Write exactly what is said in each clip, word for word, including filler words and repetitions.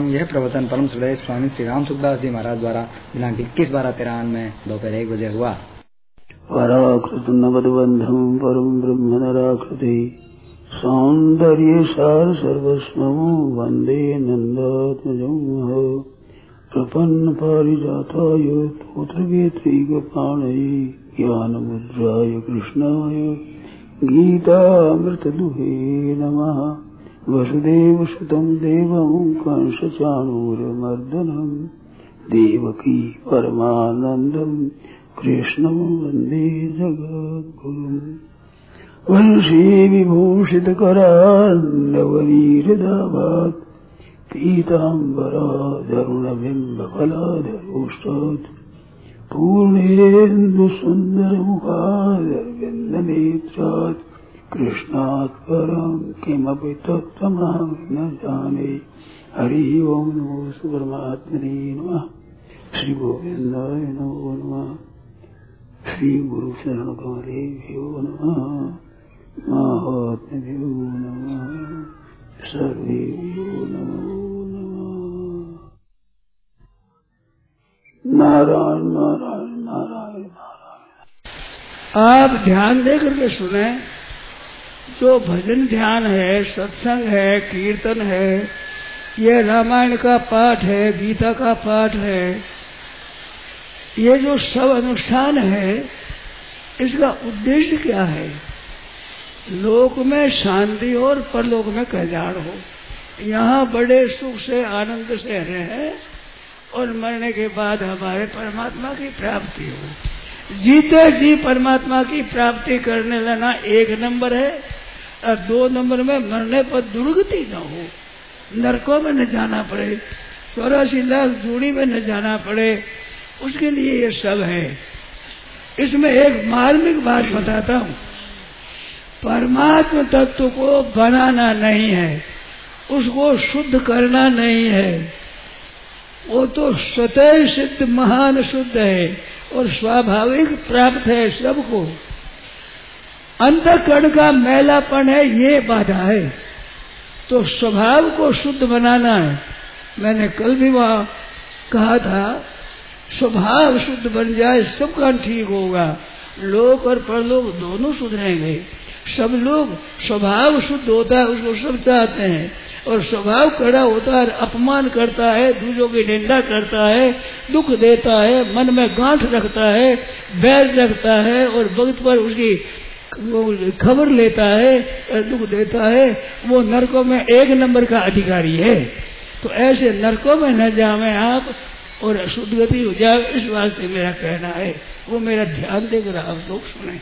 एवं यह प्रवचन परम श्रद्धेय स्वामी श्री राम सुखदास जी महाराज द्वारा दिनांक इक्कीस बारह तिरानवे दोपहर एक बजे हुआ। पराकृत नवदबंधम परम ब्रह्म नराकृति सौंदर्य सार सर्वस्वं वंदे नंदात्मजं प्रपन्न पारिजाताय तोत्रवेत्रैकपाणये ज्ञानमुद्राय कृष्णाय गीतामृतदुहे नमः। वसुदेवसुतं देवं कंसचाणूरमर्दनं देवकी परमानन्दं कृष्णं वन्दे जगद्गुरुम्। वंशी विभूषितकरान्नवनीरदाभात् पीताम्बराधरुणबिम्बफलाधरोष्टात् पूर्णेन्दुसुन्दरमुखादरविन्दनेत्रात् कृष्णात् परं किमपि तत्त्वमहं न जाने। हरि ओम नमो परमात्मने नमः। श्री गोविंदाय नमो नमः। श्री गुरु शरण कमलेभ्यो नमः। महात्म्यो नमः। सर्वेभ्यो नमो नमः। नारायण नारायण नारायण नारायण। आप ध्यान दे करके सुने। जो भजन ध्यान है, सत्संग है, कीर्तन है, ये रामायण का पाठ है, गीता का पाठ है, ये जो सब अनुष्ठान है, इसका उद्देश्य क्या है? लोक में शांति और परलोक में कल्याण हो। यहाँ बड़े सुख से आनंद से रहे हैं और मरने के बाद हमारे परमात्मा की प्राप्ति हो। जीते जी परमात्मा की प्राप्ति करने लेना एक नंबर है, और दो नंबर में मरने पर दुर्गति न हो, नरकों में न जाना पड़े, चौरासी लाख जूड़ी में न जाना पड़े, उसके लिए ये सब है। इसमें एक मार्मिक बात बताता हूँ। परमात्मा तत्व को बनाना नहीं है, उसको शुद्ध करना नहीं है, वो तो स्वतः सिद्ध महान शुद्ध है और स्वाभाविक प्राप्त है सबको। अंतःकरण का मैलापन है, ये बाधा है। तो स्वभाव को शुद्ध बनाना है। मैंने कल भी वहां कहा था, स्वभाव शुद्ध बन जाए सबका ठीक होगा, लोक और परलोक दोनों सुधरेंगे। सब लोग स्वभाव शुद्ध होता है उसको सब चाहते हैं, और स्वभाव कड़ा होता है, अपमान करता है, दूसरों की निंदा करता है, दुख देता है, मन में गांठ रखता है, बैर रखता है और वक्त पर उसकी खबर लेता है, दुख देता है, वो नरकों में एक नंबर का अधिकारी है। तो ऐसे नरकों में न जावे आप और शुद्ध गति हो जाए, इस वास्ते मेरा कहना है। वो मेरा ध्यान देकर आप लोग सुने।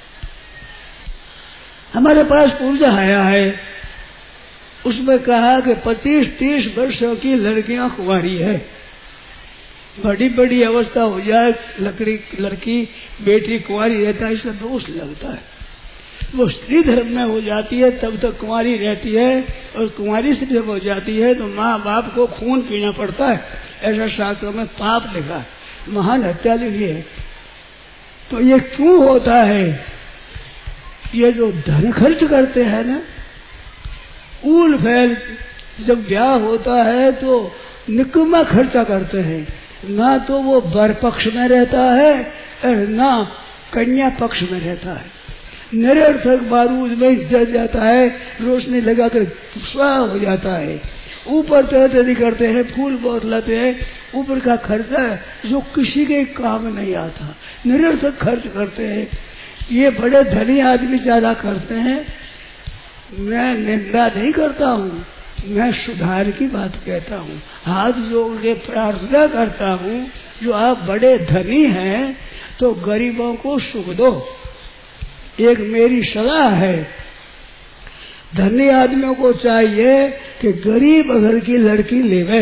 हमारे पास पूजा आया है, उसमें कहा कि पच्चीस तीस वर्षों की लड़कियां कुंवारी है, बड़ी बड़ी अवस्था हो जाए लकड़ी लड़की बेटी कुंवारी रहता है, इसका दोष लगता है। वो स्त्री धर्म में हो जाती है तब तक कुंवारी रहती है, और कुंवारी से जब हो जाती है तो माँ बाप को खून पीना पड़ता है, ऐसा शास्त्रों में पाप लिखा है, महान हत्या लिखी है। तो ये क्यों होता है? ये जो धन खर्च करते हैं ना, ऊल फैल, जब ब्याह होता है तो निकम्मा खर्चा करते हैं, ना तो वो वर पक्ष में रहता है और ना कन्या पक्ष में रहता है। निरर्थक बारूद में जल जाता है, रोशनी लगाकर स्वाह हो जाता है। ऊपर तरह तरह करते हैं, फूल बहुत लाते हैं, ऊपर का खर्चा जो किसी के काम नहीं आता, निरर्थक खर्च करते हैं। ये बड़े धनी आदमी ज्यादा करते हैं। मैं निंदा नहीं करता हूँ, मैं सुधार की बात कहता हूँ, हाथ जोड़ के प्रार्थना करता हूँ। जो आप बड़े धनी हैं तो गरीबों को सुख दो। एक मेरी सलाह है, धनी आदमियों को चाहिए कि गरीब घर की लड़की लेवे।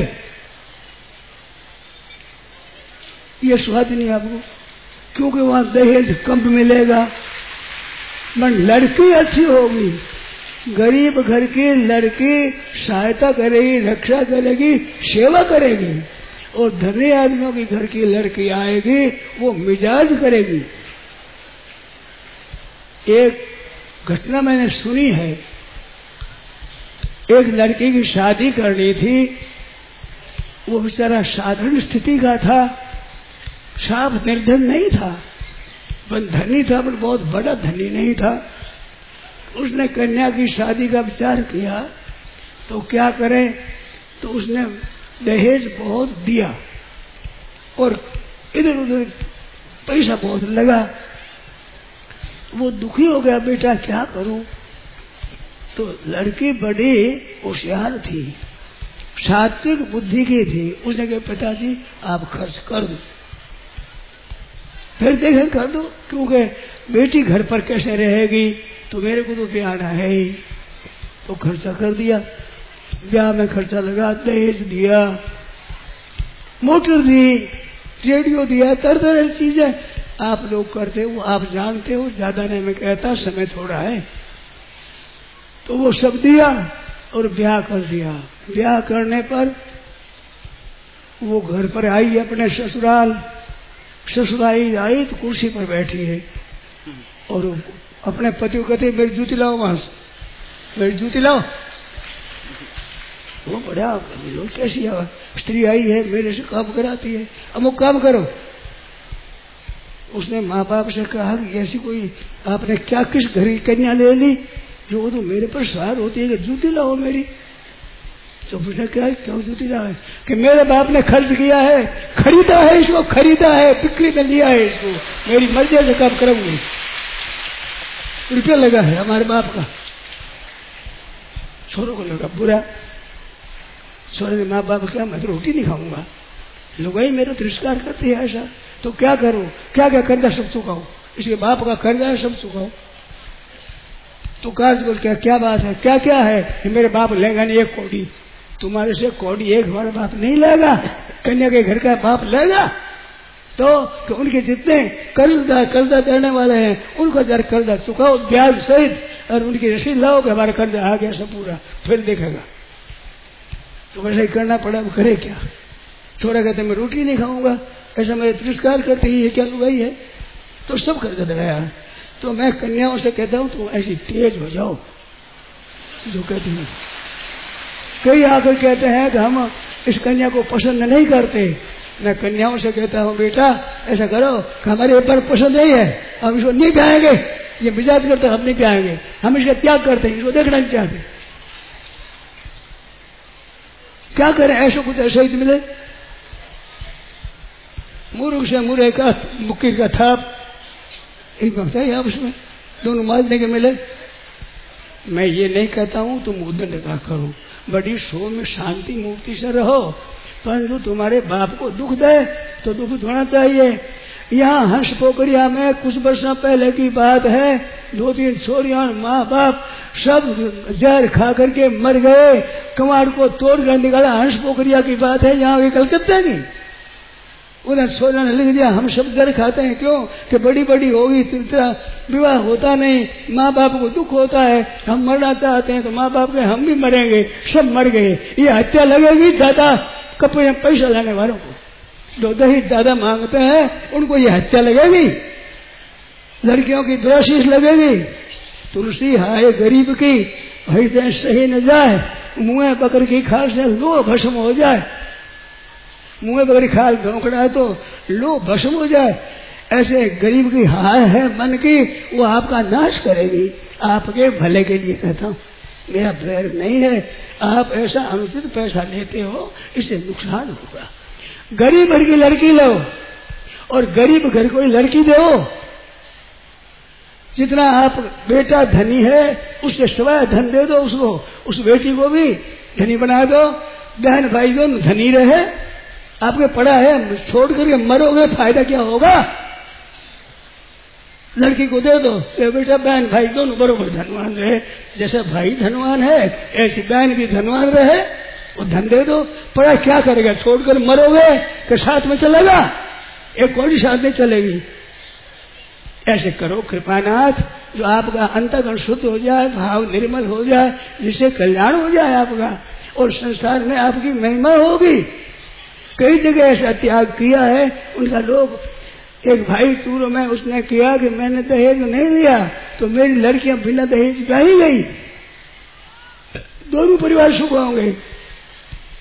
ये स्वाद नहीं आपको, क्योंकि वहां दहेज कम मिलेगा, मन लड़की अच्छी होगी। गरीब घर की लड़की सहायता करेगी, रक्षा करेगी, सेवा करेगी, और धनी आदमियों की घर की लड़की आएगी वो मिजाज करेगी। एक घटना मैंने सुनी है, एक लड़की की शादी करनी थी वो बेचारा साधारण स्थिति का था, साफ निर्धन नहीं था, पर धनी था, पर बहुत बड़ा धनी नहीं था। उसने कन्या की शादी का विचार किया तो क्या करे, तो उसने दहेज बहुत दिया और इधर उधर पैसा बहुत लगा। वो दुखी हो गया, बेटा क्या करूं। तो लड़की बड़ी होशियार थी, सात्विक बुद्धि की थी। उसने कहा पिताजी आप खर्च कर दो। फिर देखे कर दो, क्योंकि बेटी घर पर कैसे रहेगी, तो मेरे को तो ब्याह है ही। तो खर्चा कर दिया, ब्याह में खर्चा लगा, दहेज दिया, मोटर दी, रेडियो दिया, तरह तरह की चीजें आप लोग करते हो, आप जानते हो, ज्यादा नहीं मैं कहता, समय थोड़ा है। तो वो सब दिया और ब्याह कर दिया। ब्याह करने पर वो घर पर आई अपने ससुराल, ससुराई आई तो कुर्सी पर बैठी है और अपने पति को कहते मेरी जूती लाओ, वहां से मेरी जूती लाओ। वो बड़ा लोग कैसी स्त्री आई है, मेरे से काम कराती है, अब वो काम करो। उसने माँ बाप से कहा कि ऐसी कोई आपने क्या किस घर की कन्या ले ली जो वो तो मेरे पर सवार होती है कि जूती लाओ मेरी। तो उसने कहा क्यों जूती लाओ, कि मेरे बाप ने खर्च किया है, खरीदा है इसको, खरीदा है, बिक्री में लिया है इसको, मेरी मर्जी से काम करूंगी। रुपया लगा है हमारे बाप का। छोरों को लगा बुरा, छोरे ने माँ बाप क्या मैं तो रोटी नहीं खाऊंगा, लोग ही मेरा तिरस्कार करते हैं ऐसा, तो क्या करूं, क्या क्या कर्जा सब चुकाओ, इसके बाप का कर्जा है सब चुकाओ। तो कर्ज बोल क्या क्या बात है, क्या क्या है कि मेरे बाप लेगा नहीं एक कौड़ी, तुम्हारे से कौड़ी एक हमारा बाप नहीं लेगा, कन्या के घर का बाप लेगा। तो, तो उनके जितने कर्जदार कर्जा देने वाले हैं उनका जरा कर्जा चुकाओ ब्याज सहित, और उनकी रसीद लाओ कि हमारा कर्जा आ गया सब पूरा, फिर देखेगा। तो वैसे ही करना पड़ा, वो करे क्या। थोड़ा कहते मैं रोटी नहीं खाऊंगा, ऐसा मेरे तिरस्कार करते ही ये क्या लुगाई है, तो सब कर्जा दिलाया। तो मैं कन्याओं से कहता हूं तुम ऐसी तेज हो जाओ जो कहती हूँ। कई आकर कहते हैं कि हम इस कन्या को पसंद नहीं करते। मैं कन्याओं से कहता हूँ बेटा ऐसा करो कि हमारे ऊपर पसंद नहीं है, हम इसको नहीं ब्याहेंगे, ये मिजाज करते हम नहीं ब्याहेंगे, हम इसका त्याग करते हैं, इसको देखना नहीं चाहते। क्या करें, ऐसा कुछ ऐसा ही मिले, मूर्ख से मूर्ख का मुक्की का थाप एक होता है आपस में, दोनों मारने के मिले। मैं ये नहीं कहता हूं तुम उद्दंड का करो, बड़ी सो में शांति मुक्ति से रहो, परंतु तुम्हारे बाप को दुख दे तो दुख होना चाहिए। यहाँ हंस पोखरिया में कुछ वर्षों पहले की बात है, दो तीन छोरियां माँ बाप सब जहर खा करके मर गए, कमाड़ को तोड़ कर निकाला। हंस पोखरिया की बात है, यहाँ की कलकत्ता की। उन्हें सोलह ने लिख दिया हम सब जहर खाते हैं, क्यों कि बड़ी बड़ी होगी तीसरा विवाह होता नहीं, माँ बाप को दुख होता है, हम मरना चाहते हैं तो माँ बाप के हम भी मरेंगे, सब मर गए। ये हत्या लगेगी दादा कपड़े पैसा लाने वालों को, दो दही दादा मांगते हैं उनको ये हत्या लगेगी, लड़कियों की दुराशीष लगेगी। तुलसी हाय गरीब की हृदय सही न जाए, मुँह बकर की खाल से लो भस्म हो जाए, मुँह बकर खाल ढोकड़ा है तो लो भस्म हो जाए। ऐसे गरीब की हाय है मन की, वो आपका नाश करेगी। आपके भले के लिए कहता हूँ, मेरा बैर नहीं है। आप ऐसा अनुचित पैसा लेते हो, इससे नुकसान होगा। गरीब घर की लड़की लो और गरीब घर को लड़की दो। जितना आप बेटा धनी है उससे सवाय धन दे दो उसको, उस बेटी को भी धनी बना दो, बहन भाई दोनों धनी रहे। आपके पड़ा है, छोड़ करके मरोगे फायदा क्या होगा। लड़की को दे दो, ये बेटा बहन भाई दोनों बरोबर धनवान रहे, जैसे भाई धनवान है ऐसी बहन भी धनवान रहे, वो धन दे दो। पड़ा क्या करेगा, छोड़कर मरोगे कि साथ में चलेगा, एक कौड़ी साथ में चलेगी। ऐसे करो कृपानाथ, जो आपका अंतःकरण शुद्ध हो जाए, भाव निर्मल हो जाए, जिससे कल्याण हो जाए आपका और संसार में आपकी महिमा होगी। कई जगह ऐसा त्याग किया है उनका लोग। एक भाई चूरो में उसने किया कि मैंने दहेज नहीं लिया तो मेरी लड़कियां बिना दहेज ब्याही गई, दोनों परिवार सुख होंगे।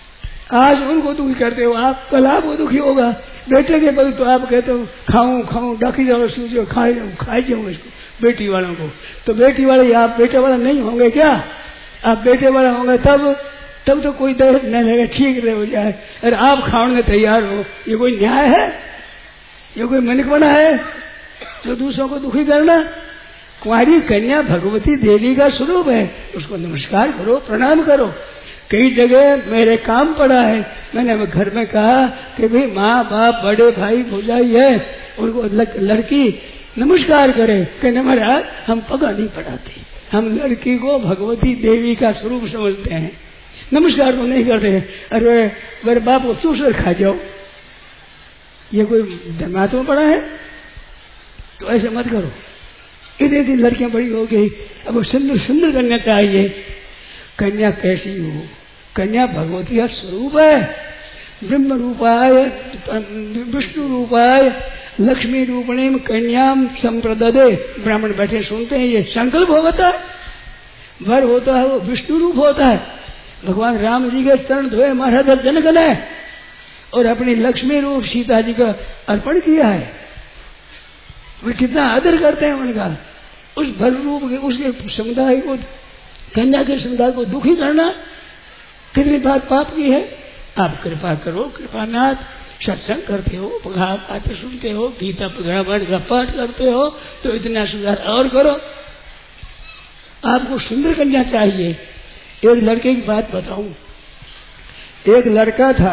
आज उनको दुखी करते हो आप, कल आपको दुखी होगा। बेटे के बल तो आप कहते हो खाऊं खाऊं डाकी जाओ सूझो खाए जाऊं खाए जाऊं इसको बेटी वालों को, तो बेटी वाले आप बेटे वाला नहीं होंगे क्या? आप बेटे वाला होंगे तब तब तो कोई दहेज न लेगा, ठीक रहे हो जाए। अरे आप खाने तैयार हो, ये कोई न्याय है? ये कोई मनक बना है जो दूसरों को दुखी करना? कुंवारी कन्या भगवती देवी का स्वरूप है, उसको नमस्कार करो, प्रणाम करो। कई जगह मेरे काम पड़ा है, मैंने घर में कहा कि भाई माँ बाप बड़े भाई भौजाई है, उनको लड़की नमस्कार करे। कहने महाराज हम पगा नहीं पढ़ाते, हम लड़की को भगवती देवी का स्वरूप समझते हैं, नमस्कार तो नहीं करते। अरे मेरे बाप को चूसर खा जाओ, ये कोई धर्मात में पड़ा है? तो ऐसे मत करो। इतने दिन लड़कियां बड़ी हो गई, अब सुंदर सुंदर कन्या चाहिए। कन्या कैसी हो? कन्या भगवती का स्वरूप है, ब्रह्म रूपाय विष्णु रूपाय लक्ष्मी रूपणे कन्याम संप्रददे। ब्राह्मण बैठे सुनते हैं, ये संकल्प होता है, वर होता है वो विष्णु रूप होता है। भगवान राम जी के चरण धोए महाराज जनक ने और अपनी लक्ष्मी रूप सीता जी का अर्पण किया है। वे कितना आदर करते हैं उनका। उस भर रूप के उसके समुदाय को, कन्या के समुदाय को दुखी करना कितनी बात पाप की है। आप कृपा करो, कृपानाथ, सत्संग करते हो, पाठ सुनते हो, गीता रामायण का पाठ करते हो, तो इतना सुधार और करो। आपको सुंदर कन्या चाहिए। एक लड़के की बात बताऊं, एक लड़का था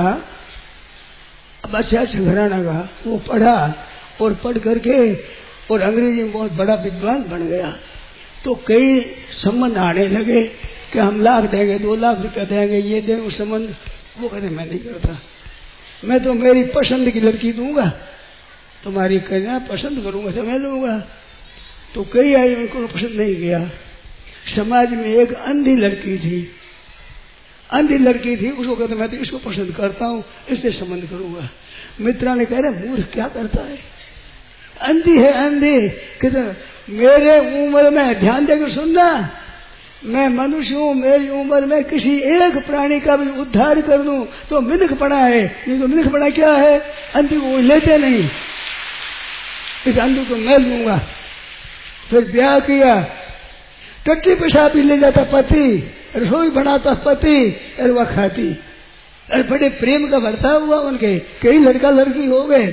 अच्छा घराना का, वो पढ़ा और पढ़ करके और अंग्रेजी में बहुत बड़ा विद्वान बन गया। तो कई संबंध आने लगे कि हम लाख देंगे, दो लाख रुपया देंगे, ये देंगे संबंध। वो कहते मैं नहीं करता, मैं तो मेरी पसंद की लड़की दूंगा, तुम्हारी कन्या पसंद करूंगा तो मैं लूंगा। तो कई आई, उनको पसंद नहीं गया। समाज में एक अंधी लड़की थी, अंधी लड़की थी, उसको कहते मैं तो इसको पसंद करता हूँ, इससे संबंध करूंगा। मित्रा ने कह रहे मूर्ख क्या करता है, अंधी है अंधी। कहते मेरे उम्र में ध्यान देकर सुनना, मैं मनुष्य हूँ, मेरी उम्र में किसी एक प्राणी का भी उद्धार कर दूं तो मिनख पड़ा है। ये तो मिनख पड़ा क्या है, अंधी को लेते नहीं, इस अंधी को मैं लूंगा। फिर ब्याह किया, टट्टी पेशाब भी ले जाता पति, रसोई बनाता पति, और वह खाती। और बड़े प्रेम का बर्ताव हुआ उनके, कई लड़का लड़की हो गए।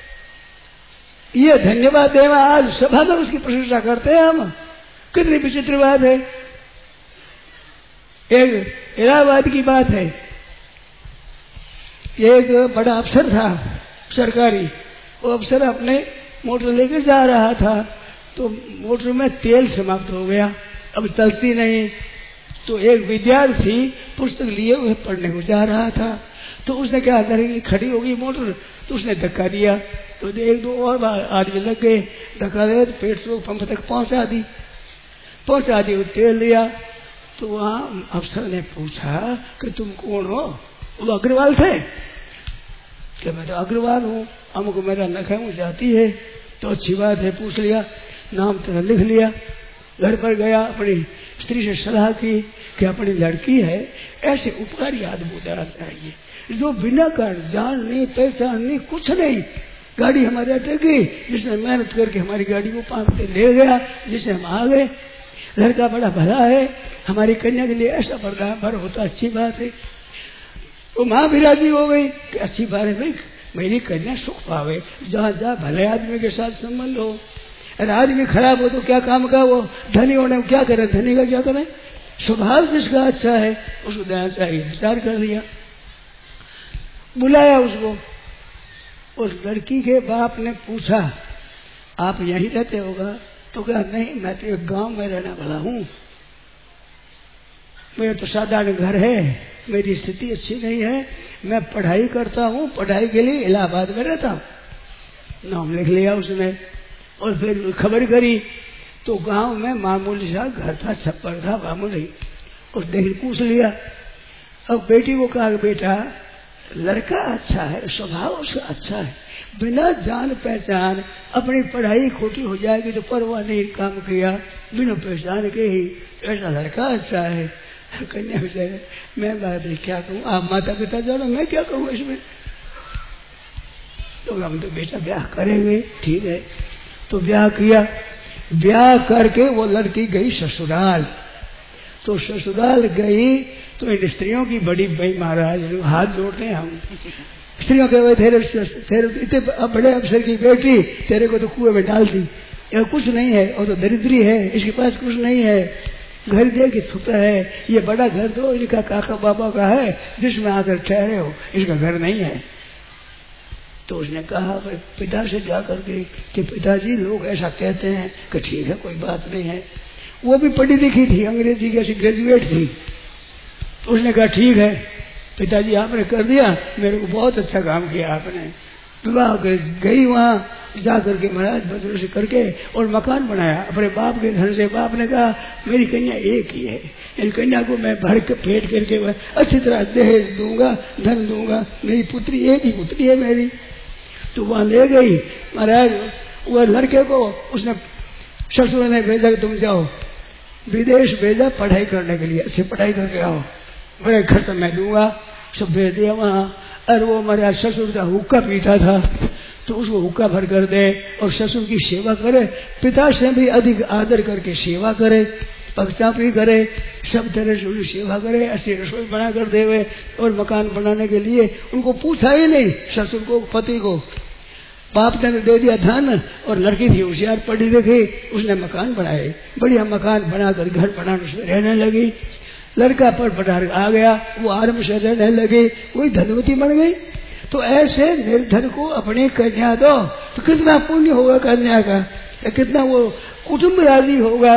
ये धन्यवाद देवा आज सभा में उसकी प्रशंसा करते हैं हम। कितनी विचित्र बात है। एक इलाहाबाद की बात है, एक बड़ा अफसर था सरकारी, वो अफसर अपने मोटर लेकर जा रहा था, तो मोटर में तेल समाप्त हो गया, अब चलती नहीं। तो एक विद्यार्थी पुस्तक लिए हुए पढ़ने को जा रहा था, तो उसने क्या करेंगे, खड़ी होगी मोटर, तो उसने धक्का दिया, तो एक दो और आदमी लग गए, धक्का दे तो पेट्रोल पंप तक पहुंचा दी, पहुंचा दी, तेल दिया। तो वहां अफसर ने पूछा कि तुम कौन हो? वो अग्रवाल थे कि मैं तो अग्रवाल हूँ, हमको मेरा नखम जाती है। तो अच्छी बात है, पूछ लिया, नाम तो लिख लिया। घर पर गया, अपनी स्त्री से सलाह की कि अपनी लड़की है, ऐसे उपकारी आदमी देना चाहिए जो बिना कारण जान नहीं पहचान नहीं कुछ नहीं, गाड़ी हमारे अटकी, जिसने मेहनत करके हमारी गाड़ी को पांच से ले गया, जिससे हम आ गए। लड़का बड़ा भला है, हमारी कन्या के लिए ऐसा बर्दान भर होता, अच्छी बात है। वो माँ भी राजी हो गई कि अच्छी बात है भाई, मेरी कन्या सुख पावे, जहाँ जहाँ भले आदमी के साथ संबंध हो। अरे आदमी खराब हो तो क्या काम का, वो धनी होने क्या करे, धनी का क्या करे, स्वभाव जिसका अच्छा है उसको देना चाहिए। विचार कर लिया, बुलाया उसको। उस लड़की के बाप ने पूछा आप यहीं रहते होगा? तो क्या नहीं, मैं तो एक गांव में रहने वाला हूँ, मेरा तो साधारण घर है, मेरी स्थिति अच्छी नहीं है, मैं पढ़ाई करता हूँ, पढ़ाई के लिए इलाहाबाद में रहता हूँ। नाम लिख लिया उसने और फिर खबर करी, तो गांव में मामूली सा घर था, छप्पर था मामूली, और देख पूछ लिया। अब बेटी को कहा बेटा लड़का अच्छा है, स्वभाव उसका अच्छा है, बिना जान पहचान अपनी पढ़ाई खोटी हो जाएगी तो परवाह नहीं, काम किया बिना पहचान के ही, ऐसा लड़का अच्छा है। कन्या बेचारे मैं बात है क्या कहूँ, आप माता पिता जानो, मैं क्या कहूँ इसमें। तो हम तो बेटा ब्याह करेंगे, ठीक है। तो ब्याह किया, ब्याह करके वो लड़की गई ससुराल। तो ससुराल गई तो इन स्त्रियों की बड़ी भाई महाराज हाथ जोड़ते हैं हम। स्त्रियों के तेरे तेरे इतने बड़े अफसर की बेटी तेरे को तो कुएं में डाल दी, यह कुछ नहीं है, और तो दरिद्री है, इसके पास कुछ नहीं है, घर दे के छुपा है, ये बड़ा घर तो इनका काका बाबा का है जिसमें आकर ठहरे हो, इसका घर नहीं है। तो उसने कहा पिता से जा करके कि पिताजी लोग ऐसा कहते हैं कि ठीक है कोई बात नहीं है। वो भी पढ़ी लिखी थी, अंग्रेजी की ऐसी ग्रेजुएट थी। तो उसने कहा ठीक है पिताजी आपने कर दिया, मेरे को बहुत अच्छा काम किया आपने। विवाह कर गई वहां जा करके महाराज बसरों से करके और मकान बनाया अपने बाप के घर से। बाप ने कहा मेरी कन्या एक ही है, इन कन्या को मैं भर के पेट करके अच्छी तरह दहेज दूंगा, धन दूंगा, मेरी पुत्री एक ही पुत्री है मेरी। तो वहां ले गई महाराज, वह लड़के को उसने ससुर ने भेजा कि तुम जाओ विदेश, भेजा पढ़ाई करने के लिए, अच्छी पढ़ाई करके आओ, बड़े खर्च मैं दूंगा, सब भेज दिया वहां। और वो हमारे ससुर का हुक्का पीता था तो उसको हुक्का भर कर दे और ससुर की सेवा करे, पिता से भी अधिक आदर करके सेवा करे, पगचापी करे, सब तरह से उनकी सेवा करे, ऐसी रसोई बना कर देवे। और मकान बनाने के लिए उनको पूछा ही नहीं, ससुर को पति को, बाप ने दे दिया धन। और लड़की थी होशियार पढ़ी लिखी, उसने मकान बनाए, बढ़िया मकान बनाकर घर बनाने उसमें रहने लगी। लड़का पर पटार आ गया, वो आराम से रहने लगी, वही धनवती बन गई। तो ऐसे निर्धन को अपनी कन्या दो तो कितना पुण्य होगा कन्या का, कितना वो कुटुंब राजी होगा।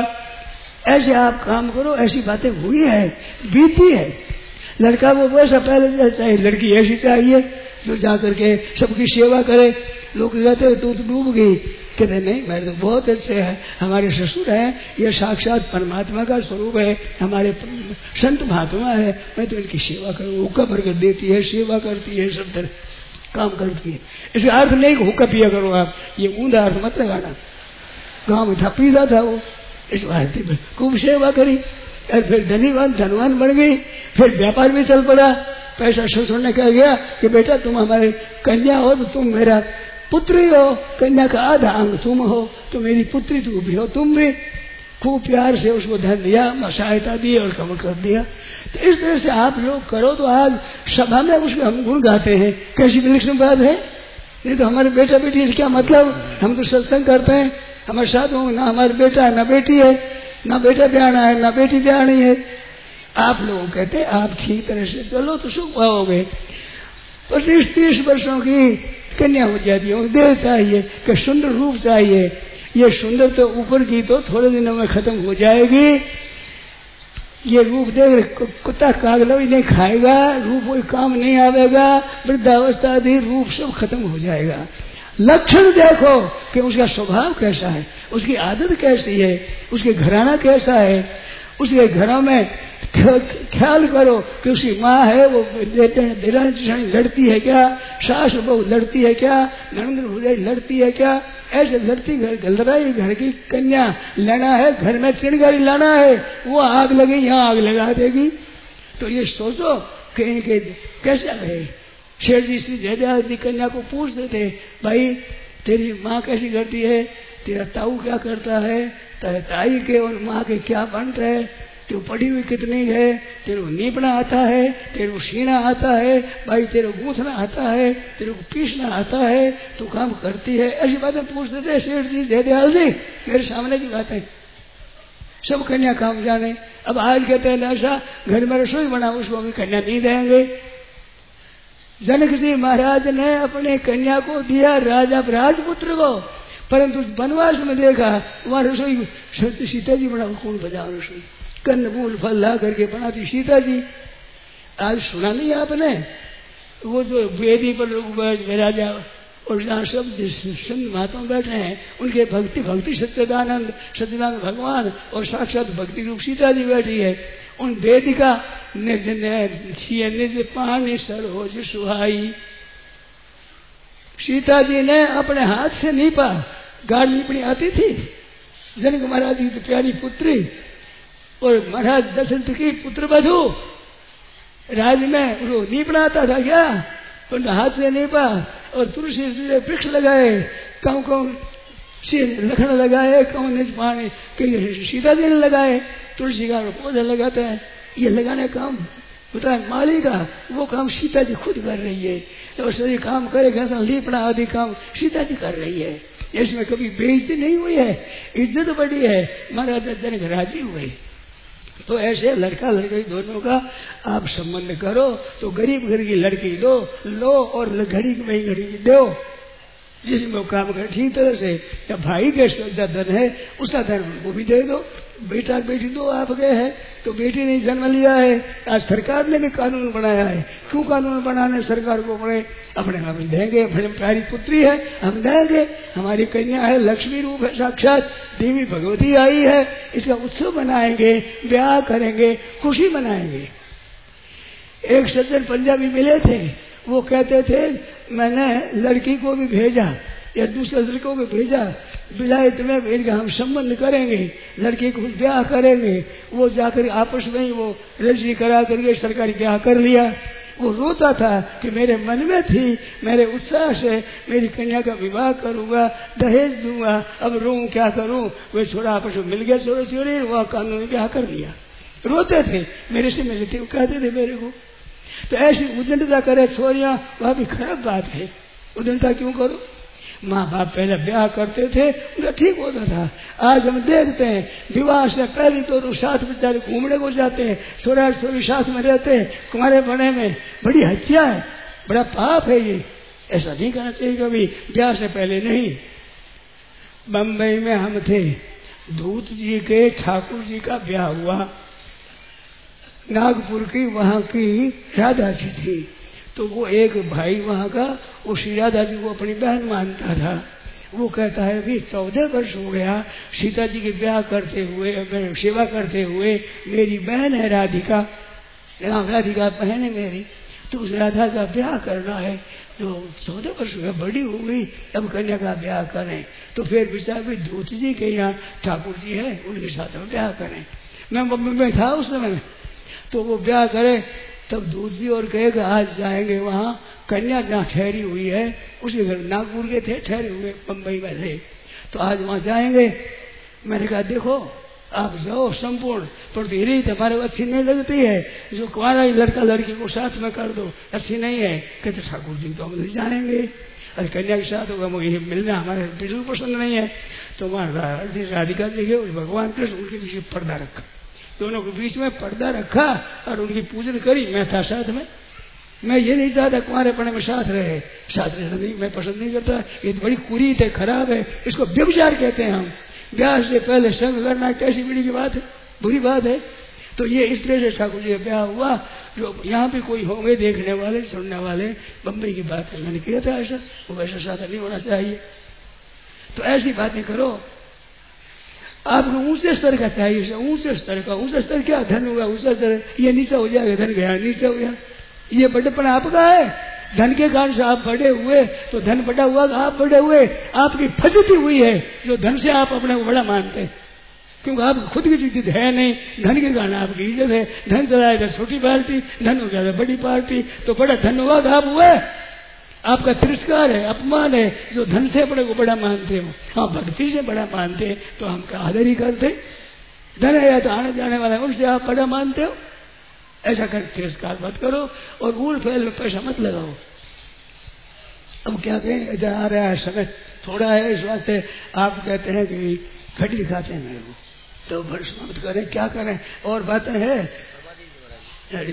ऐसे आप काम करो, ऐसी बातें हुई है, बीती है। लड़का वो वैसा पहले चाहिए, लड़की ऐसी चाहिए जो जाकर के सबकी सेवा करे। लोग कहते तू तो डूब गई, कहते नहीं मेरे तो बहुत अच्छे हैं, हमारे ससुर हैं, ये साक्षात परमात्मा का स्वरूप है, हमारे संत महात्मा है, मैं तो इनकी सेवा करूँ। हुक्का भर कर देती है, सेवा करती है, सब तरह काम करती है। इसका अर्थ नहीं कि हुक्का पिया करो आप, ये ऊंधा अर्थ मत लगाना। गाँव में था पीता था वो, इस भारती में खूब सेवा करी और फिर धनीवान धनवान बन गई। फिर व्यापार भी चल पड़ा, पैसा ससुर ने कह गया कि बेटा तुम हमारे कन्या हो तो तुम मेरा पुत्री हो, कन्या का आधा अंग तुम हो, तो मेरी पुत्री तू भी हो, तुम भी। खूब प्यार से उसको धन दिया, सहायता दी और कम कर दिया। तो इस तरह से आप लोग करो तो आज सभा में उसके हम गुण गाते हैं, कैसी विलक्षण बात है। नहीं तो हमारे बेटा बेटी क्या मतलब, हम तो सत्संग करते हैं, हमारे साथ हो ना हमारे बेटा है ना बेटी है, ना बेटा ब्याहना है ना बेटी ब्याहनी है। आप लोग कहते हैं आप ठीक तरह से चलो तो सुख पाओगे। पच्चीस तीस वर्षों की कन्या हो जाती है, देह चाहिए कि सुंदर रूप चाहिए। ये सुंदर तो ऊपर की तो थोड़े दिनों में खत्म हो जाएगी। ये रूप देख कुत्ता कागला भी नहीं खाएगा, रूप कोई काम नहीं आवेगा, वृद्धावस्था आदि रूप सब खत्म हो जाएगा। लक्षण देखो कि उसका स्वभाव कैसा है, उसकी आदत कैसी है, उसके घराना कैसा है, उसके घरों में ख्याल करो कि उसकी माँ है वो लड़ती है क्या, सास बहू लड़ती है क्या, ननद भुजाई लड़ती है क्या। ऐसे लड़ती घर लड़ाई घर की कन्या लेना है, घर में चिड़गारी लाना है, वो आग लगे यहाँ आग लगा देगी। तो ये सोचो कि इनके कैसा है। शेर जी श्री जयदयाल जी कन्या को पूछते थे, भाई तेरी माँ कैसी करती है, तेरा ताऊ क्या करता है, तेरे ताई के और माँ के क्या बन रहे, तू पढ़ी हुई कितनी है, तेरे को नीपना आता है, तेरे को सीना आता है, भाई तेरे को गूंथना आता है, तेरे को पीसना आता है, तू काम करती है। ऐसी बातें पूछते थे शेर जी जयदयाल जी, मेरे सामने की बातें सब कन्या काम जाने। अब आज कहते हैं ऐसा घर में रसोई बना उसको हमें कन्या नहीं देंगे। जनक जी महाराज ने अपने कन्या को दिया राजा राजपुत्र को, परंतु वनवास में देखा वहां रसोई सीता जी बना, कौन बजा रसोई, कन्न मूल फल ला करके बनाती सीता जी। आज सुना नहीं आपने, वो जो वेदी पर लोग राजा और जहाँ सब संत महात्मा बैठे हैं उनके भक्ति भक्ति सच्चिदानंद सच्चिदानंद भगवान और साक्षात भक्ति रूप सीता जी बैठी है। उन वेदिका निज निज पानी सरोज सुहाई, सीता जी ने अपने हाथ से नीपा, गाड़ नीपनी आती थी। जनक महाराज की तो प्यारी पुत्री और महाराज दशरथ की पुत्र बधू राज में वो नीपना आता था क्या, तो हाथ से नीपा और तुलसी वृक्ष लगाए, कौन कौन लखन लगाए, कौन निज पानी सीता जी ने लगाए, तुलसी का पौधे लगाते हैं। ये लगाने काम होता है माली का, वो काम सीता जी खुद कर रही है। और सभी काम करेगा तो लीपना आदि काम सीता जी कर रही है। इसमें कभी बेइज्जती नहीं हुई है, इज्जत बढ़ी है, महाराज जनक राजी हुए। तो ऐसे लड़का लड़की दोनों का आप संबंध करो, तो गरीब घर की लड़की दो लो और घड़ी में घड़ी दो, जिसमें वो काम करे ठीक तरह से। या भाई के धन है उसका धन उनको भी दे दो। बेटा बेटी दो आप गए हैं तो बेटी ने जन्म लिया है, आज सरकार ने भी कानून बनाया है। क्यों कानून बनाने सरकार को पड़े, अपने हम देंगे, अपने प्यारी पुत्री है हम देंगे, हमारी कन्या है लक्ष्मी रूप है, साक्षात देवी भगवती आई है, इसका उत्सव मनाएंगे, ब्याह करेंगे, खुशी मनाएंगे। एक सज्जन पंजाबी मिले थे, वो कहते थे मैंने लड़की को भी भेजा या दूसरे लड़कों को भेजा, विलायत में भेज हम संबंध करेंगे, लड़की को ब्याह करेंगे। वो जाकर आपस में ही वो रजिस्ट्री करा करके सरकारी ब्याह कर लिया। वो रोता था कि मेरे मन में थी, मेरे उत्साह से मेरी कन्या का विवाह करूंगा, दहेज दूंगा, अब रो क्या करूं। वे छोड़ा आपस में मिल गया, चोरी चोरी वह कानूनी ब्याह कर लिया। रोते थे, मेरे से मिले थे, वो कहते थे मेरे को। तो ऐसी उद्दंडता करे छोरियां, वह भी खराब बात है। उद्दंडता क्यों करो, माँ बाप पहले ब्याह करते थे उनका ठीक होता था। आज हम देखते हैं विवाह से पहले तो साथ बेचारे घूमने को जाते हैं, छोरा छोरी साथ में रहते हैं, कुंवारे बने में बड़ी हत्या है, बड़ा पाप है ये, ऐसा नहीं करना चाहिए कभी, ब्याह से पहले नहीं। बम्बई में हम थे, धूत जी के ठाकुर जी का ब्याह हुआ, नागपुर की वहां की राधा जी थी। तो वो एक भाई वहां का वो श्री राधा जी को अपनी बहन मानता था। वो कहता है अभी चौदह वर्ष हो गया सीता जी के ब्याह करते हुए, सेवा करते हुए, मेरी बहन है राधिका, राधिका बहन है मेरी, तो उस राधा का ब्याह करना है। तो चौदह वर्ष में बड़ी हो गई, अब कन्या का ब्याह करें। तो फिर विचार भी दूत जी के यहाँ ठाकुर जी है, उनके साथ में ब्याह करें। मैं बम्बई में था उस समय, तो वो ब्याह करे तब दूध जी और कहेगा आज जाएंगे वहाँ, कन्या जहाँ ठहरी हुई है उसी घर, नागपुर के थे ठहरे हुए, बम्बई में थे, तो आज वहाँ जाएंगे। मैंने कहा देखो आप जाओ संपूर्ण, पर धीरे तुम्हारे को अच्छी नहीं लगती है, जो कुंवारा लड़का लड़की को साथ में कर दो, अच्छी नहीं है। कहते ठाकुर जी तो हम नहीं जाएंगे, अरे कन्या के साथ होगा मुझे मिलना हमारे बिल्कुल पसंद नहीं है। तो वहाँ राधिका जी के भगवान कृष्ण उनके पीछे पर्दा रखा, दोनों के बीच में पर्दा रखा और उनकी पूजन करी। मैं था साथ में, मैं ये नहीं चाहता कुंवारे पड़े में साथ रहे, साथ रहना नहीं मैं पसंद नहीं करता, ये बड़ी कुरीत है, खराब है, इसको व्यभिचार कहते हैं हम। ब्याह से पहले संग करना कैसी बड़ी की बात है, बुरी बात है। तो ये इस तरह से ठाकुर जी का ब्याह हुआ। जो यहाँ पे कोई होंगे देखने वाले सुनने वाले, बम्बई की बात है, मैंने किया था ऐसा, वो ऐसा साथ नहीं होना चाहिए। तो ऐसी बातें करो, आपको ऊंचे स्तर का चाहिए, ऊंचे स्तर का। ऊंचा स्तर क्या, धन होगा ऊंचा स्तर, ये नीचा हो जाएगा, धन गया नीचा हो गया, ये बड़ेपन आपका है। धन के कारण से आप बड़े हुए तो धन बड़ा हुआ, आप बड़े हुए, आपकी फजती हुई है जो धन से आप अपने को बड़ा मानते हैं, क्योंकि आप खुद की इज्जत है नहीं, धन के कारण आपकी इज्जत है। धन चलाएगा छोटी पार्टी, धन हो जाएगा बड़ी पार्टी, तो बड़ा धन हुआ आप हुए, आपका तिरस्कार है, अपमान है, जो धन से अपने को बड़ा मानते हो। हाँ भक्ति से बड़ा मानते हैं तो हमका आदर ही करते, धन है या तो आने जाने वाला है उनसे आप बड़ा मानते हो, ऐसा कर तिरस्कार मत करो और ऊल फैल में पैसा मत लगाओ। अब क्या कहें, जा रहा है समय थोड़ा है, इस वास्ते आप कहते हैं कि घड़ी दिखाते हैं मेरे को, तो भरोस मत करें, क्या करें, और बातें है।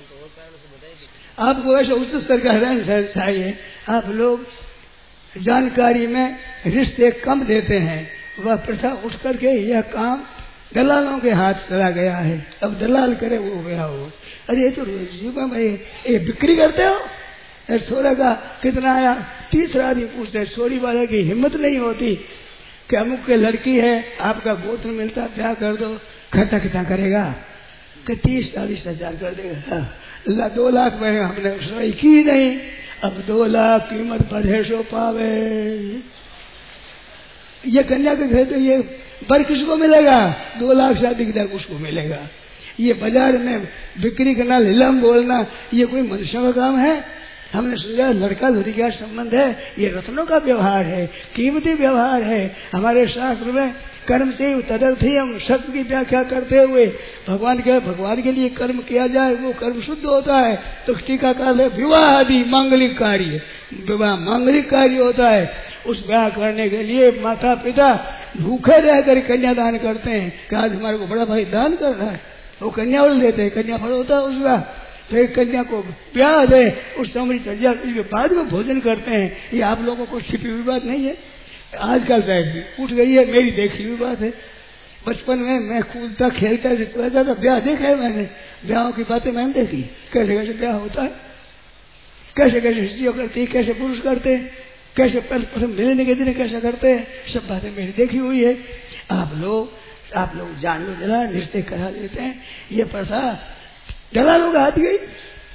आपको ऐसा उच्च स्तर का रहन सहन चाहिए। आप लोग जानकारी में रिश्ते कम देते हैं, वह प्रथा उठ करके यह काम दलालों के हाथ चला गया है। अब दलाल करे वो गया हो, अरे ये तो जीवन में ये बिक्री करते हो, छोरा का कितना आया, तीसरा आदमी पूछते, छोरी वाले की हिम्मत नहीं होती कि अमुक के लड़की है, आपका गोत्र मिलता, ब्याह कर दो, खर्चा कितना करेगा, कि तीस चालीस हजार कर देगा, दो लाख में हमने उसने की नहीं, अब दो लाख कीमत बढ़े सो पावे। ये कन्या के घर तो ये पर किसको मिलेगा? दो लाख से अधिक तक उसको मिलेगा। ये बाजार में बिक्री करना, लीलाम बोलना, ये कोई मनुष्यों का काम है? हमने सोचा लड़का लड़की का संबंध है, ये रत्नों का व्यवहार है, कीमती व्यवहार है। हमारे शास्त्र में कर्म से तदर्थम सत्य की व्याख्या करते हुए भगवान के भगवान के लिए कर्म किया जाए वो कर्म शुद्ध होता है। तो टीकाकार है विवाह आदि मांगलिक कार्य, विवाह मांगलिक कार्य होता है। उस विवाह करने के लिए माता पिता भूखे रहकर कन्यादान करते हैं कि आज हमारे को बड़ा भाई दान कर रहा है, वो कन्या फल देते हैं, कन्या फल होता है उसका। फिर कन्या को ब्याह दे, उस समय चढ़ जाती है, बाद में भोजन करते हैं। ये आप लोगों को छिपी हुई बात नहीं है, आजकल उठ गई है, मेरी देखी हुई बात है। बचपन में मैं कूदता खेलता रहता था, ब्याह देखा है मैंने, ब्याहों की बातें मैंने देखी, कैसे कैसे ब्याह होता है, कैसे कैसे स्त्रियों करती है, कैसे पुरुष करते हैं, कैसे प्रथम मिलने के दिन कैसे करते हैं, सब बातें मेरी देखी हुई है। आप लोग आप लोग जान लो जरा, रिश्ते करा लेते हैं। ये प्रथा दलालों का हाथ गई,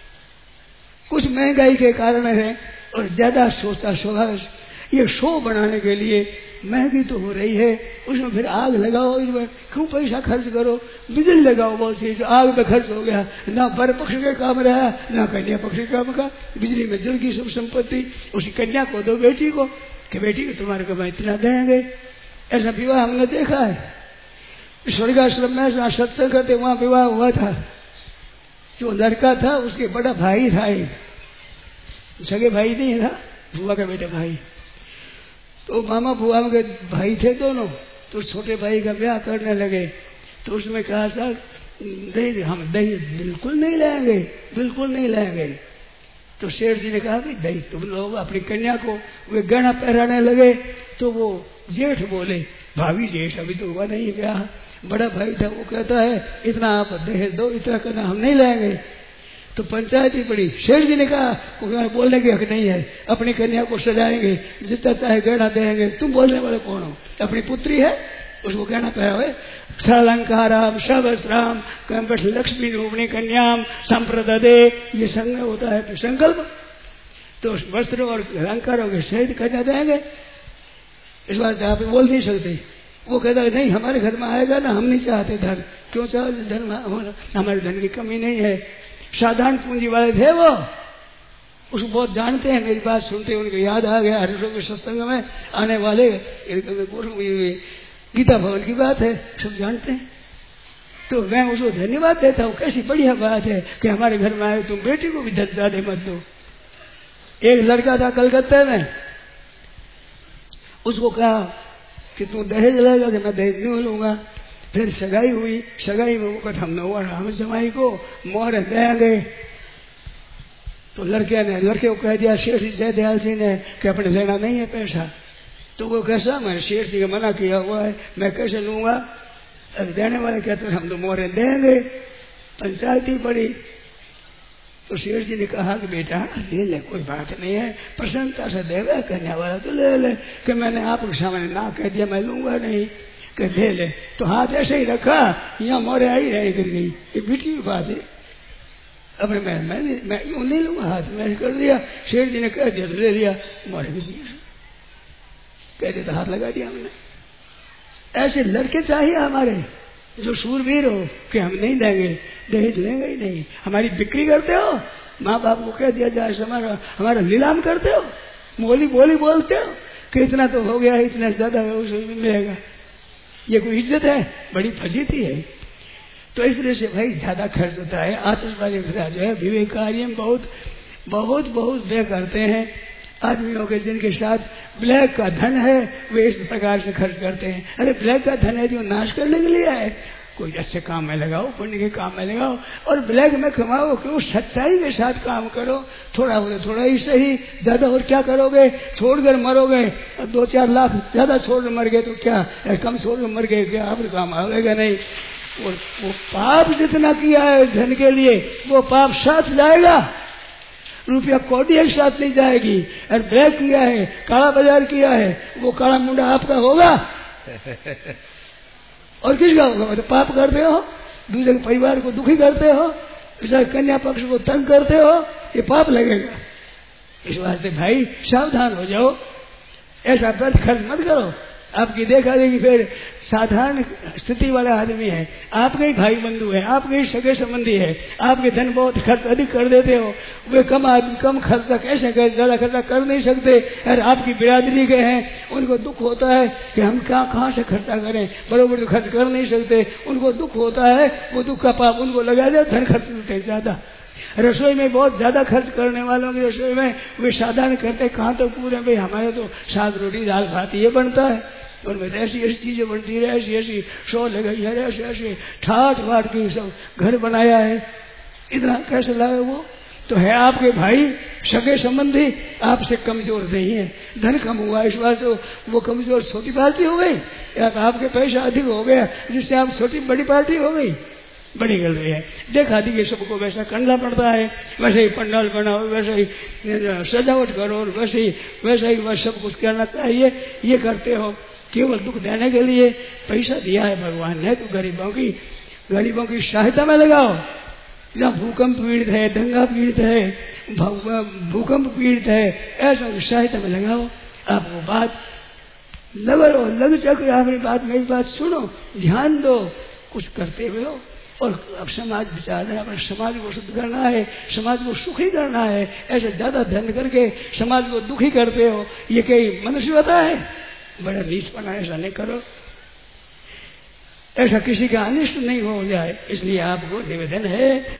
कुछ महंगाई के कारण है और ज्यादा सोचा स्वभाव, ये शो बनाने के लिए महंगी तो हो रही है, उसमें फिर आग लगाओ, इसमें क्यों पैसा खर्च करो, बिजली लगाओ बहुत सी, तो आग में खर्च हो गया, ना वर पक्ष के काम रहा ना कन्या पक्ष के काम का, बिजली में जल की सब संपत्ति उसी कन्या को दो बेटी को कि बेटी को तुम्हारे को मैं इतना देंगे। ऐसा विवाह हमने देखा है। स्वर्गाश्रम में जहाँ सत्संग करते वहां विवाह हुआ था, जो लड़का था उसके बड़ा भाई था, एक सगे भाई नहीं था, बुआ का बेटा भाई, तो मामा बुआ के भाई थे दोनों, तो छोटे भाई का ब्याह करने लगे। तो उसमें कहा सर दही हम दही बिल्कुल नहीं लाएंगे, बिल्कुल नहीं लाएंगे। तो शेर जी ने कहा कि दही तुम लोग अपनी कन्या को, वे गहना पहराने लगे। तो वो जेठ बोले, भाभी जेठ अभी तो हुआ नहीं ब्याह, बड़ा भाई था वो कहता है इतना आप दहेज दो, इतना करना हम नहीं लाएंगे। तो पंचायत ही पड़ी, शेर जी ने कहा बोलने की हक नहीं है, अपनी कन्या को सजाएंगे, जितना चाहे गहना देंगे, तुम बोलने वाले कौन हो? अपनी पुत्री है उसको गहना पहनावे, सालंकाराम सवस्त्राम कंपट लक्ष्मी रूपणी कन्याम संप्रदे, ये संग होता है संकल्प। तो उस वस्त्र और अलंकारों के सहित कन्या देंगे, इस बात आप बोल नहीं सकते। वो कहता है नहीं हमारे घर में आएगा ना, हम नहीं चाहते धन, क्यों चाहते धन, हमारे धन की कमी नहीं है। साधारण पूंजी वाले थे वो, उसको बहुत जानते हैं, मेरी बात सुनते उनको याद आ गया हरिशों के सत्संग में आने वाले गीता भवन की बात है, सब जानते हैं। तो मैं उसको धन्यवाद देता हूँ, कैसी बढ़िया बात है कि हमारे घर में आए, तुम बेटी को भी धन ज्यादा मत दो। एक लड़का था कलकत्ते में, उसको कहा कि तू दहेज लेगा, कि मैं दहेज नहीं लूंगा। फिर सगाई हुई, सगाई में वो कहा हम नौवर हम जमाई को मोहर देंगे। तो लड़के ने लड़के को कह दिया शेर जय दयाल जी ने कि अपने लेना नहीं है पैसा। तो वो कैसा, मैंने शेर जी का मना किया हुआ है, मैं कैसे लूंगा? अब देने वाले कहते हम तो मोहरे देंगे। पंचायत ही पड़ी। तो शेर जी ने कहा कि बेटा ले ले, कोई बात नहीं है, प्रसन्नता से देवे, करने वाला तो ले ले। कि मैंने आपके सामने ना कह दिया मैं लूंगा नहीं, कि ले ले। तो हाथ ऐसे ही रखा, यहाँ मोरे आई रही गिर गई, ये बीटी की बात है। अपने मैं मैं मैं यूं नहीं लूंगा, हाथ में कर दिया। शेर जी ने कह दिया तो ले लिया, मोरे भी दिया, कह दिया तो हाथ लगा दिया हमने। ऐसे लड़के चाहिए हमारे जो शूरवीर हो कि हम नहीं देंगे, दहेज लेंगे ही नहीं। हमारी बिक्री करते हो, माँ बाप को कह दिया जाए हमारा हमारा नीलाम करते हो, बोली बोली बोलते हो कि इतना तो हो गया, इतना ज्यादा मिलेगा। ये कोई इज्जत है? बड़ी फजीती है। तो इसलिए से भाई ज्यादा खर्च होता है। आतिशबाजी जो है विवेक कार्य में बहुत बहुत बहुत व्यय करते हैं। आदमियों के जिनके साथ ब्लैक का धन है वे इस प्रकार से खर्च करते हैं। अरे ब्लैक का धन है जो नाश करने के लिए है, कोई अच्छे काम में लगाओ, पुण्य के काम में लगाओ और ब्लैक में कमाओ, क्यों सच्चाई के साथ काम करो। थोड़ा हो थोड़ा ही सही, ज्यादा और क्या करोगे? छोड़कर मरोगे, दो चार लाख ज्यादा छोड़ मर गए तो क्या, कम छोड़ मर गए क्या, आप काम आएगा नहीं। और वो पाप जितना किया है धन के लिए वो पाप साथ जाएगा, रुपया कौड़ी एक साथ नहीं जाएगी। और ब्लैक किया है, काला बाजार किया है, वो काला मुंडा आपका होगा और किसका होगा? तो पाप करते हो, दूसरे के परिवार को दुखी करते हो, दूसरे कन्या पक्ष को तंग करते हो, ये पाप लगेगा। इस वास्ते भाई सावधान हो जाओ, ऐसा व्यर्थ खर्च मत करो। आपकी देखा देखी फिर साधारण स्थिति वाला आदमी है, आपके ही भाई बंधु है, आपके ही सगे संबंधी है, आपके धन बहुत खर्च अधिक कर देते हो, वे कम आदमी कम खर्चा कैसे कर, ज्यादा खर्चा कर नहीं सकते, और आपकी बिरादरी के हैं, उनको दुख होता है कि हम क्या कहाँ से खर्चा करें, बरोबर तो खर्च कर नहीं सकते, उनको दुख होता है, वो दुख का पाप उनको लगा दे, धन खर्च करते ज्यादा। रसोई में बहुत ज्यादा खर्च करने वालों की रसोई में वे साधारण करते, कहाँ तो पूरे भाई हमारे तो साग रोटी दाल भात ये बनता है, उनमें ऐसी ऐसी चीजें बनती है, ऐसी ऐसी शो लगाई है, ऐसे ऐसे ठाट बाट की सब घर बनाया है, इतना कैसे लगा वो तो है आपके भाई सगे संबंधी, आपसे कमजोर नहीं है, धन कम हुआ इस बार तो वो कमजोर छोटी पार्टी हो गई, या आपके पैसा अधिक हो गया जिससे आप छोटी बड़ी पार्टी हो गई, बड़ी गल रही है। देखा देखिए सबको वैसा करना पड़ता है, वैसे ही पंडाल बनाओ, वैसे ही सजावट करो, वैसे ही वैसे ही वह सब कुछ करना चाहिए, ये करते हो केवल दुख देने के लिए। पैसा दिया है भगवान ने तो गरीबों की गरीबों की सहायता में लगाओ, जहाँ भूकंप पीड़ित है, दंगा पीड़ित है, भूकंप पीड़ित है, ऐसा सहायता में लगाओ। आप वो बात लगो लग चक अपनी बात मेरी बात सुनो, ध्यान दो, कुछ करते हुए हो, और अब समाज विचार है, अपने समाज को शुद्ध करना है, समाज को सुखी करना है। ऐसे ज्यादा धन करके समाज को दुखी करते हो, ये कई मनुष्य होता है, बड़ा रीछपना, ऐसा नहीं करो, ऐसा किसी का अनिष्ट नहीं हो जाए, इसलिए आपको निवेदन है